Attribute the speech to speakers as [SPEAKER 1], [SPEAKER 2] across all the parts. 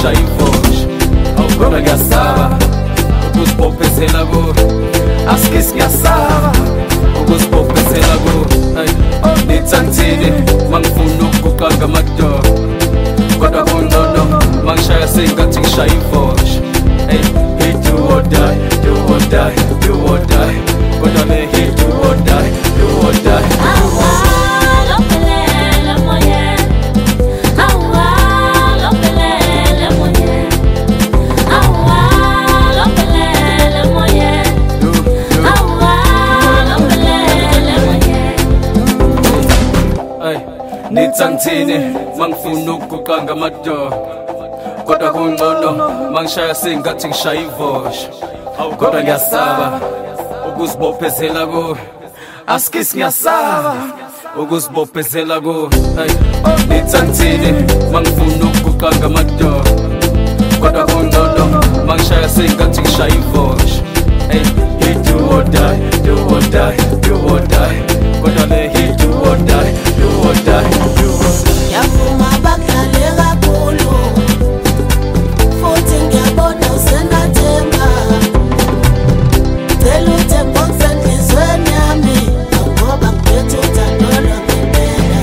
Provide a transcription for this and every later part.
[SPEAKER 1] ngishaya imfosha. Kodwa ngiyasaba ukuzibophezela ko, asikisi ngiyasaba ukuzibophezela ko. Nithangithini mangifuna ukuguqa ngamadoda, kodwa kungcono mangishaya sengathi ngishaya imfosha. He do or die, do or die, do or die. Kodwa le he do or die, do or die. Nithangithini mangifuna ukuguqa ngamadoda, kodwa kungcono mangishaya sengathi ngishaya imfosha. Kodwa ngiyasaba ukuzibophezela ko, asikisi ngiyasaba ukuzibophezela ko. Nithangithini mangifuna ukuguqa ngamadoda, kodwa kungcono mangishaya sengathi ngishaya imfosha. He do or die, do or die, do or die. Kodwa le he do or die, do or die, do or die.
[SPEAKER 2] Yavuma bakudlale kakhulu, futhi ngiyabona usenathemba. Cela uthemba ngisenhlizweni yami, ngoba ngiphethe uthando lwangempela.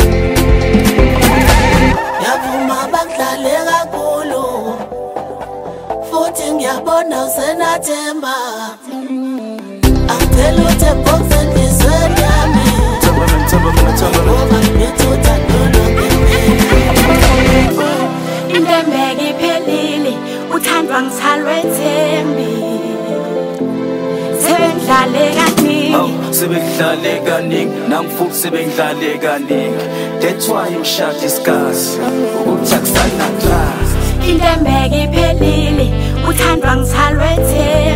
[SPEAKER 2] Yavuma bakudlale kakhulu, futhi ngiyabona usenathemba. Angicela uthemba ngisenhlizweni yami, ngoba ngiphethe uthando lwangempela.
[SPEAKER 3] Intembeke iphelile, uthandwa ngithalwe thembi. Sebengidlale kaningi,
[SPEAKER 1] sebengidlale kaningi, nami futhi sebengidlale kaningi. That's why ngishaya isikhathi ukuthi akusana class.
[SPEAKER 3] intembeke iphelile, uthandwa ngithalwe thembi.